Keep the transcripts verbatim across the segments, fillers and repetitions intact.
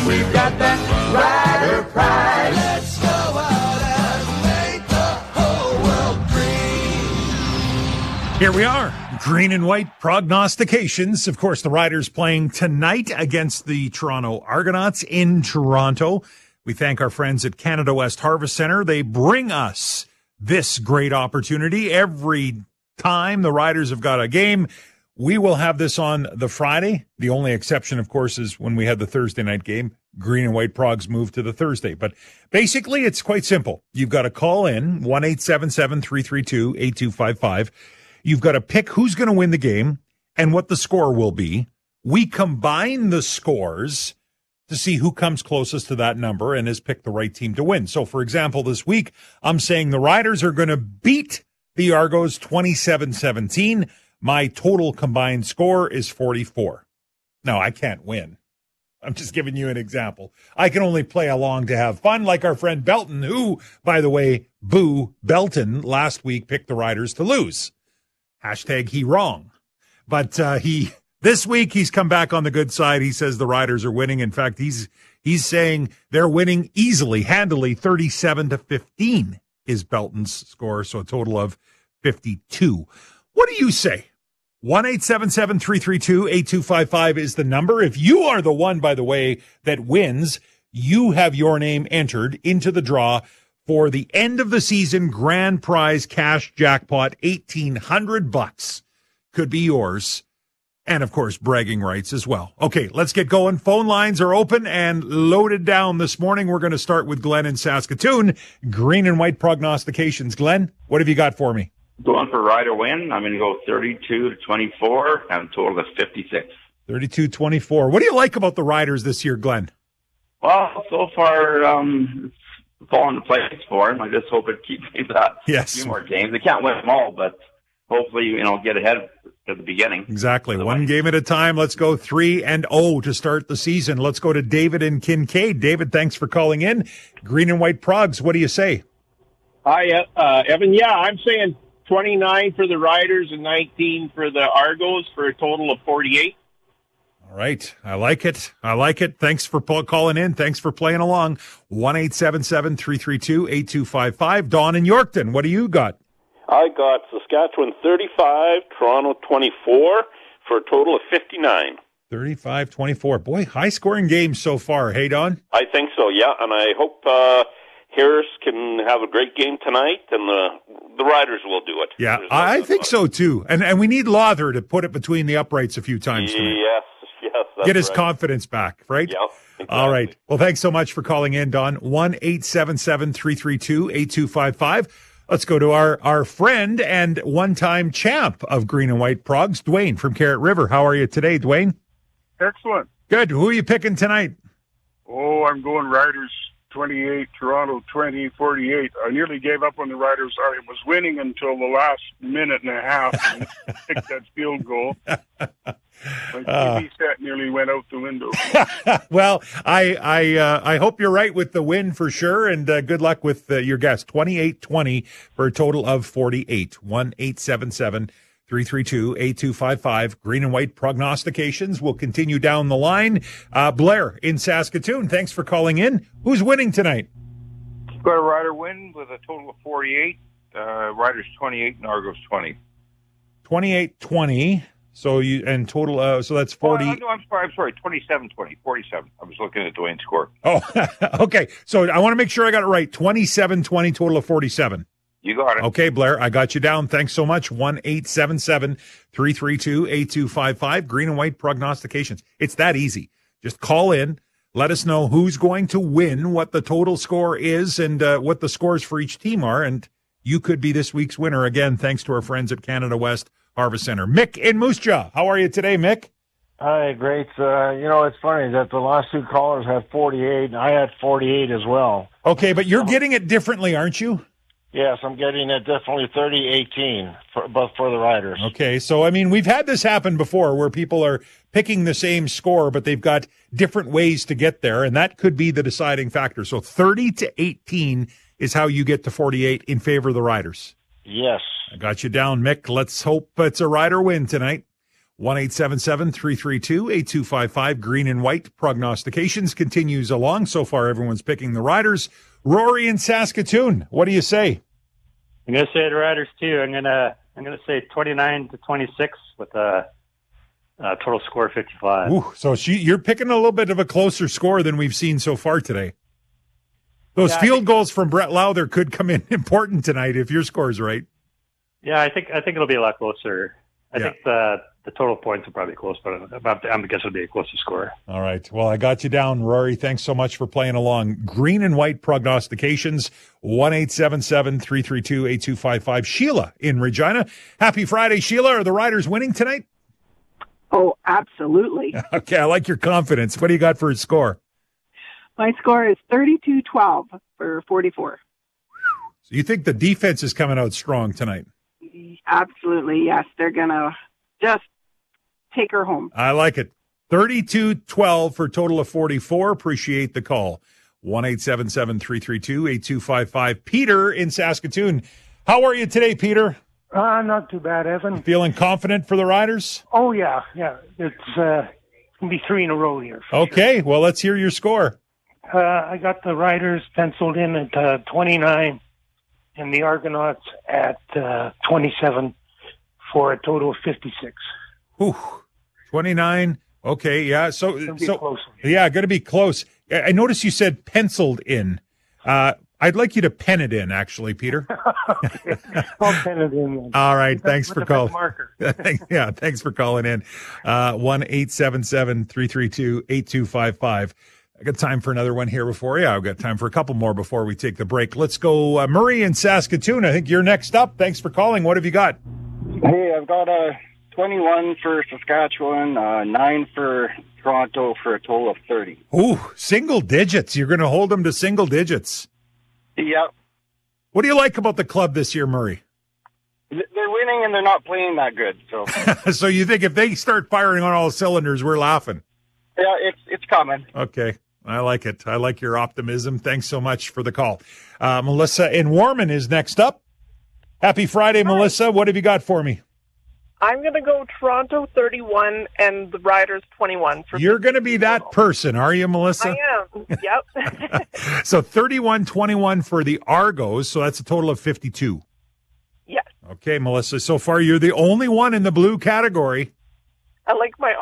We've got that rider pride. Let's go out and make the whole world green. Here we are, green and white prognostications. Of course, the Riders playing tonight against the Toronto Argonauts in Toronto. We thank our friends at Canada West Harvest Centre. They bring us this great opportunity every time the Riders have got a game. We will have this on the Friday. The only exception, of course, is when we had the Thursday night game. Green and white progs moved to the Thursday. But basically, it's quite simple. You've got to call in one eight seven seven, three three two, eight two five five. You've got to pick who's going to win the game and what the score will be. We combine the scores to see who comes closest to that number and has picked the right team to win. So, for example, this week, I'm saying the Riders are going to beat the Argos twenty-seven seventeen. My total combined score is forty-four. No, I can't win. I'm just giving you an example. I can only play along to have fun, like our friend Belton, who, by the way, Boo Belton, last week picked the Riders to lose. Hashtag he wrong. But uh, he this week he's come back on the good side. He says the Riders are winning. In fact, he's he's saying they're winning easily, handily, thirty-seven to fifteen is Belton's score, so a total of fifty-two. What do you say? one eight seven seven, three three two, eight two five five is the number. If you are the one, by the way, that wins, you have your name entered into the draw for the end of the season grand prize cash jackpot. eighteen hundred bucks could be yours. And, of course, bragging rights as well. Okay, let's get going. Phone lines are open and loaded down this morning. We're going to start with Glenn in Saskatoon. Green and white prognostications. Glenn, what have you got for me? Going for Rider win. I'm going to go thirty-two to twenty-four and total of fifty-six. thirty-two twenty-four. What do you like about the Riders this year, Glenn? Well, so far, um, it's fallen into place for him. I just hope it keeps that. Yes. A few more games. They can't win them all, but hopefully, you know, get ahead at the beginning. Exactly. One game at a time. Let's go three and oh to start the season. Let's go to David in Kincaid. David, thanks for calling in. Green and white progs. What do you say? Hi, uh, Evan. Yeah, I'm saying twenty-nine for the Riders and nineteen for the Argos for a total of forty-eight. All right. I like it. I like it. Thanks for calling in. Thanks for playing along. one eight seven seven, three three two, eight two five five. Dawn in Yorkton, what do you got? I got Saskatchewan thirty-five, Toronto twenty-four for a total of fifty-nine. thirty-five twenty-four. Boy, high-scoring games so far. Hey, Don? I think so, yeah. And I hope uh, Harris can have a great game tonight, and the the Riders will do it. Yeah, no I think so, too. And and we need Lother to put it between the uprights a few times tonight. Yes, yes. That's Get his right. confidence back, right? Yeah. Exactly. All right. Well, thanks so much for calling in, Don. one eight seven seven, three three two, eight two five five. Let's go to our, our friend and one-time champ of Green and White Progs, Dwayne from Carrot River. How are you today, Dwayne? Excellent. Good. Who are you picking tonight? Oh, I'm going Riders twenty-eight, Toronto twenty, forty-eight. I nearly gave up on the Riders. I was winning until the last minute and a half and kicked that field goal. My T V uh, set nearly went out the window. Well, I I uh, I hope you're right with the win for sure, and uh, good luck with uh, your guess. twenty-eight twenty for a total of forty-eight. one eight seven seven, three three two, eight two five five. Green and white prognostications will continue down the line. Uh, Blair in Saskatoon, thanks for calling in. Who's winning tonight? Got a Rider win with a total of forty-eight. Uh, Riders twenty-eight and Argos twenty. twenty-eight twenty. So you and total, uh, so that's forty. Oh, no, I'm sorry. I'm sorry. twenty-seven twenty. forty-seven. I was looking at Dwayne's score. Oh, okay. So I want to make sure I got it right. twenty-seven twenty, total of forty-seven. You got it. Okay, Blair, I got you down. Thanks so much. one eight seven seven, three three two, eight two five five. Green and white prognostications. It's that easy. Just call in. Let us know who's going to win, what the total score is, and uh, what the scores for each team are. And you could be this week's winner. Again, thanks to our friends at Canada West Harvest Centre. Mick in Moose Jaw. How are you today, Mick? Hi, great. Uh, you know, it's funny that the last two callers had forty-eight, and I had forty-eight as well. Okay, but you're getting it differently, aren't you? Yes, I'm getting it definitely thirty eighteen, for, but for the Riders. Okay, so, I mean, we've had this happen before where people are picking the same score, but they've got different ways to get there, and that could be the deciding factor. So thirty to eighteen is how you get to forty-eight in favor of the Riders. Yes. I got you down, Mick. Let's hope it's a Rider win tonight. one eight seven seven, three three two, eight two five five. Green and white prognostications continues along. So far, everyone's picking the Riders. Rory in Saskatoon, what do you say? I'm going to say the Riders too. I'm going to I'm going to say twenty-nine to twenty-six with a, a total score of fifty-five. Ooh, so she, you're picking a little bit of a closer score than we've seen so far today. Those yeah, field think, goals from Brett Lowther could come in important tonight if your score's right. Yeah, I think I think it'll be a lot closer. I yeah. think the the total points are probably close, but I'm guess it'll be a closer score. All right. Well, I got you down, Rory. Thanks so much for playing along. Green and white prognostications, one eight seven seven, three three two, eight two five five. Sheila in Regina. Happy Friday, Sheila. Are the Riders winning tonight? Oh, absolutely. Okay, I like your confidence. What do you got for a score? My score is thirty-two twelve for forty-four. So you think the defense is coming out strong tonight? Absolutely, yes. They're going to just take her home. I like it. thirty-two twelve for a total of forty-four. Appreciate the call. one eight seven seven, three three two, eight two five five. Peter in Saskatoon. How are you today, Peter? Uh, not too bad, Evan. Feeling confident for the Riders? Oh, yeah, yeah. It's uh, going to be three in a row here. Okay, sure. Well, let's hear your score. Uh, I got the Riders penciled in at uh, twenty-nine and the Argonauts at uh, twenty-seven for a total of fifty-six. Ooh, twenty-nine. Okay, yeah. So, so close. yeah, going to be close. I noticed you said penciled in. Uh, I'd like you to pen it in, actually, Peter. Okay. I'll pen it in. Then. All right. With thanks the, for calling. Marker. Yeah, thanks for calling in. Uh, one eight seven seven, three three two, eight two five five. I got time for another one here before. Yeah, I've got time for a couple more before we take the break. Let's go, uh, Murray in Saskatoon. I think you're next up. Thanks for calling. What have you got? Hey, I've got a twenty-one for Saskatchewan, uh, nine for Toronto for a total of thirty. Ooh, single digits. You're going to hold them to single digits. Yep. What do you like about the club this year, Murray? They're winning and they're not playing that good. So, so you think if they start firing on all cylinders, we're laughing? Yeah, it's it's coming. Okay. I like it. I like your optimism. Thanks so much for the call. Uh, Melissa in Warman is next up. Happy Friday, Hi. Melissa. What have you got for me? I'm going to go Toronto thirty-one and the Riders twenty-one. For You're going to be that person, are you, Melissa? I am. Yep. So thirty-one twenty-one for the Argos. So that's a total of fifty-two. Yes. Okay, Melissa. So far, you're the only one in the blue category. I like my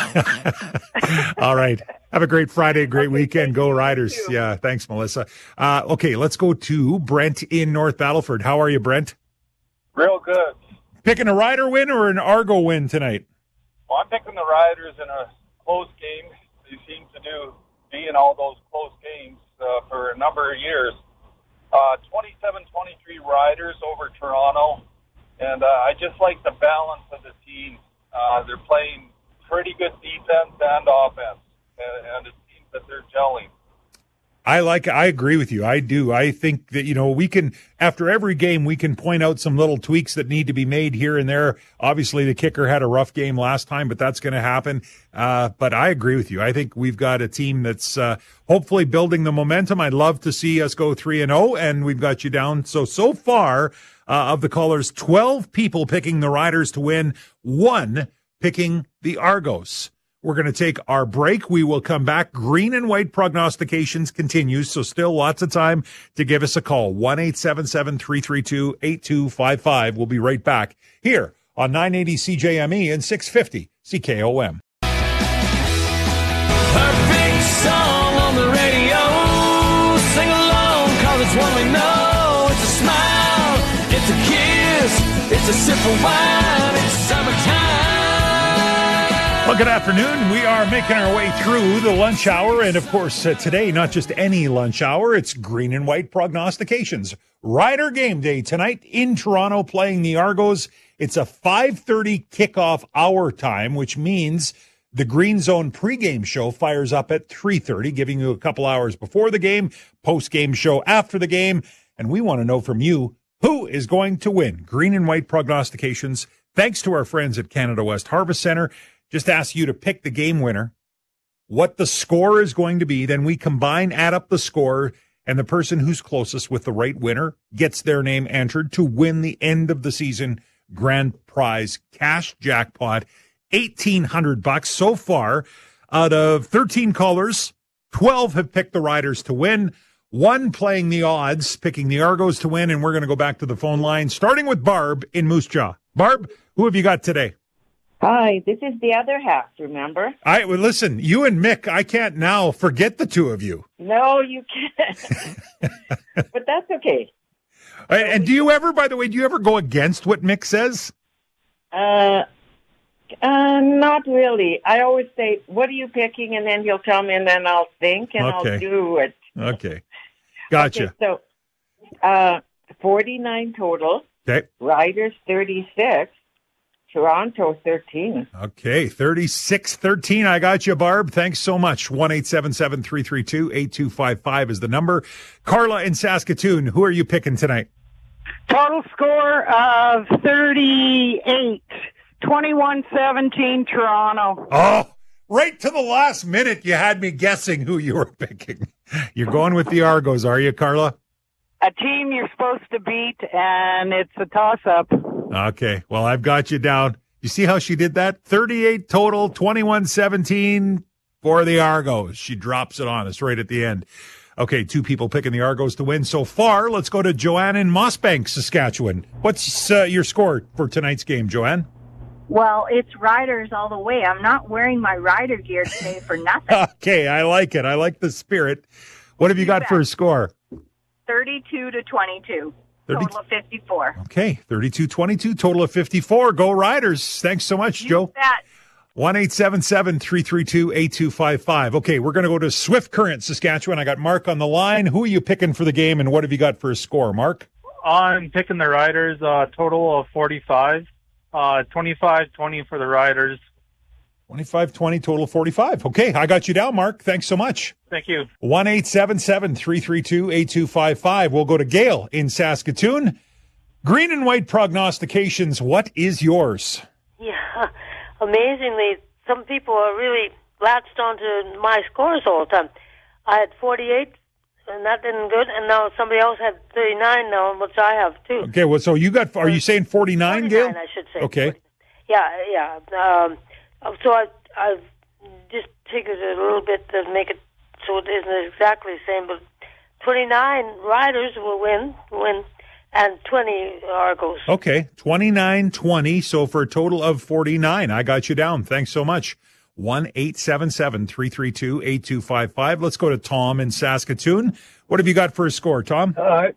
odds. All right. Have a great Friday, great okay, weekend. Go Riders. Yeah, thanks, Melissa. Uh, okay, let's go to Brent in North Battleford. How are you, Brent? Real good. Picking a Rider win or an Argo win tonight? Well, I'm picking the Riders in a close game. They seem to do be in all those close games uh, for a number of years. Uh, twenty-seven twenty-three Riders over Toronto. And uh, I just like the balance of the team. Uh, they're playing pretty good defense and offense, and, and it seems that they're gelling. I like, I agree with you. I do. I think that, you know, we can, after every game, we can point out some little tweaks that need to be made here and there. Obviously, the kicker had a rough game last time, but that's going to happen. Uh, but I agree with you. I think we've got a team that's uh, hopefully building the momentum. I'd love to see us go three and oh, and we've got you down. So, so far, Uh, of the callers, twelve people picking the Riders to win, one picking the Argos. We're going to take our break. We will come back. Green and white prognostications continues, so still lots of time to give us a call. one eight seven seven, three three two, eight two five five. We'll be right back here on nine eighty C J M E and six fifty C K O M. Perfect song on the radio. Sing along, cause it's one we know. It's a smile, it's a kiss, it's a sip of wine, it's summertime. Well, good afternoon. We are making our way through the lunch hour. And of course, uh, today, not just any lunch hour, it's green and white prognostications. Rider game day tonight in Toronto playing the Argos. It's a five thirty kickoff hour time, which means the Green Zone pregame show fires up at three thirty, giving you a couple hours before the game, post-game show after the game. And we want to know from you, who is going to win? Green and white prognostications. Thanks to our friends at Canada West Harvest Center. Just ask you to pick the game winner, what the score is going to be. Then we combine, add up the score, and the person who's closest with the right winner gets their name entered to win the end of the season grand prize cash jackpot. eighteen hundred bucks so far. Out of thirteen callers, twelve have picked the Riders to win. One playing the odds, picking the Argos to win, and we're going to go back to the phone line, starting with Barb in Moose Jaw. Barb, who have you got today? Hi, this is the other half, remember? I well, listen, you and Mick, I can't now forget the two of you. No, you can't. But that's okay. And, and do you ever, by the way, do you ever go against what Mick says? Uh, uh, not really. I always say, what are you picking? And then he'll tell me, and then I'll think, and Okay. I'll do it. Okay. Gotcha. Okay, so uh, forty-nine total. Okay. Riders thirty-six. Toronto thirteen. Okay, thirty-six thirteen. I got you, Barb. Thanks so much. one eight seven seven, three three two, eight two five five is the number. Carla in Saskatoon, who are you picking tonight? Total score of thirty-eight. twenty-one seventeen Toronto. Oh, right to the last minute, you had me guessing who you were picking. You're going with the Argos, are you, Carla? A team you're supposed to beat, and it's a toss-up. Okay, well, I've got you down. You see how she did that? thirty-eight total, twenty-one seventeen for the Argos. She drops it on us right at the end. Okay, two people picking the Argos to win so far. Let's go to Joanne in Mossbank, Saskatchewan. What's uh, your score for tonight's game, Joanne? Well, it's Riders all the way. I'm not wearing my Rider gear today for nothing. Okay, I like it. I like the spirit. What have you got for a score? thirty-two to twenty-two. thirty Total of fifty-four. Okay, thirty-two twenty-two, total of fifty-four. Go Riders. Thanks so much, Joe. That. one eight seven seven, three three two, eight two five five. Okay, we're going to go to Swift Current, Saskatchewan. I got Mark on the line. Who are you picking for the game, and what have you got for a score, Mark? I'm picking the Riders, uh, total of forty-five. Uh, twenty-five twenty for the Riders. twenty-five twenty, total of forty-five. Okay, I got you down, Mark. Thanks so much. Thank you. one eight seven seven, three three two, eight two five five. We'll go to Gail in Saskatoon. Green and white prognostications. What is yours? Yeah, amazingly, some people are really latched onto my scores all the time. I had forty-eight, and that didn't good, and now somebody else had thirty-nine now, which I have too. Okay, well, so you got, are you saying forty-nine, Gail? I should say. Okay. Yeah, yeah. Um, so I, I've just figured it a little bit to make it so it isn't exactly the same, but twenty-nine Riders will win, win, and twenty Argos. Okay, twenty-nine twenty, so for a total of forty-nine. I got you down. Thanks so much. one eight seven seven, three three two, eight two five five. Let's go to Tom in Saskatoon. What have you got for a score, Tom? Hi.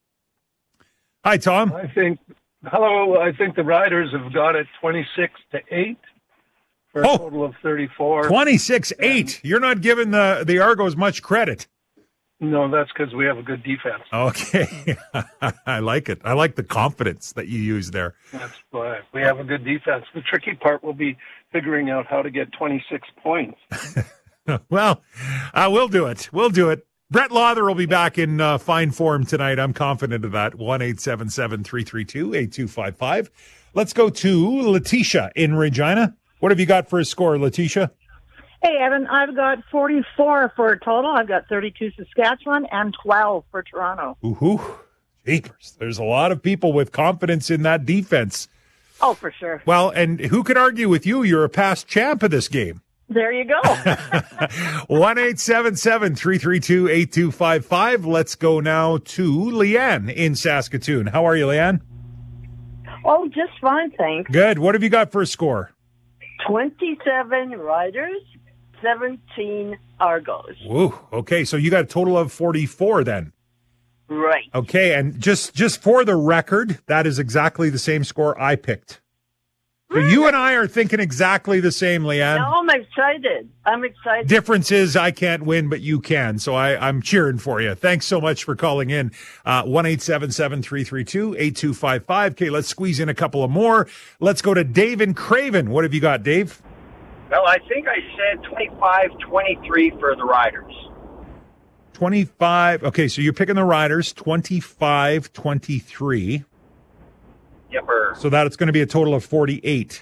Hi, Tom. I think, hello, I think the Riders have got it twenty-six to eight for a Oh. total of thirty-four. twenty-six eight. You're not giving the, the Argos much credit. No, that's because we have a good defense. Okay. I like it. I like the confidence that you use there. That's why we have a good defense. The tricky part will be figuring out how to get twenty-six points. Well, uh, we'll do it. We'll do it. Brett Lawther will be back in uh, fine form tonight. I'm confident of that. one eight seven seven, three three two, eight two five five. Let's go to Letitia in Regina. What have you got for a score, Letitia? Hey, Evan, I've got forty-four for a total. I've got thirty-two Saskatchewan and twelve for Toronto. Ooh, jeepers. There's a lot of people with confidence in that defense. Oh, for sure. Well, and who could argue with you? You're a past champ of this game. There you go. one eight seven seven, three three two, eight two five five. Let's go now to Leanne in Saskatoon. How are you, Leanne? Oh, just fine, thanks. Good. What have you got for a score? twenty-seven Riders, seventeen Argos. Woo. Okay, so you got a total of forty-four then. Right. Okay, and just just for the record, that is exactly the same score I picked. So you and I are thinking exactly the same, Leanne. No, I'm excited. I'm excited. Difference is I can't win, but you can. So I, I'm cheering for you. Thanks so much for calling in. Uh, one eight seven seven, three three two, eight two five five. Okay, let's squeeze in a couple of more. Let's go to Dave in Craven. What have you got, Dave? Well, I think I said twenty-five twenty-three for the Riders. twenty-five. Okay, so you're picking the Riders, twenty-five twenty-three. Yepper. So that it's going to be a total of forty-eight.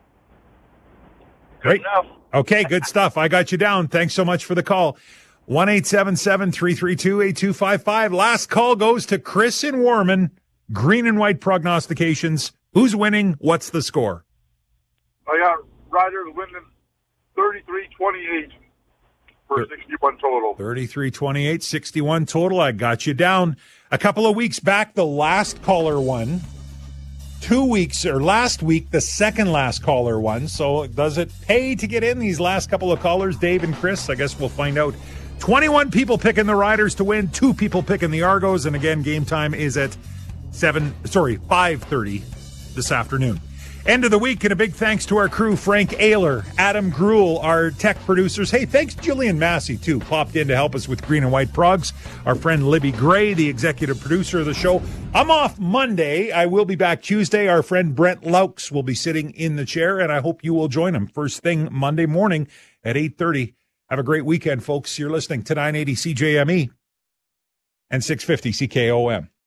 Great. Enough. Okay, good stuff. I got you down. Thanks so much for the call. one eight seven seven, three three two, eight two five five. Last call goes to Chris in Warman. Green and white prognostications. Who's winning? What's the score? I got Riders winning thirty-three twenty-eight for sixty-one total. thirty-three twenty-eight, sixty-one total. I got you down. A couple of weeks back, the last caller won. Two weeks, or last week, the second last caller won. So does it pay to get in these last couple of callers, Dave and Chris? I guess we'll find out. twenty-one people picking the Riders to win, two people picking the Argos. And again, game time is at seven, sorry, five thirty this afternoon. End of the week, and a big thanks to our crew, Frank Ayler, Adam Gruel, our tech producers. Hey, thanks Jillian Massey, too, popped in to help us with Green and White Progs. Our friend Libby Gray, the executive producer of the show. I'm off Monday. I will be back Tuesday. Our friend Brent Laux will be sitting in the chair, and I hope you will join him first thing Monday morning at eight thirty. Have a great weekend, folks. You're listening to nine eighty C J M E and six fifty C K O M.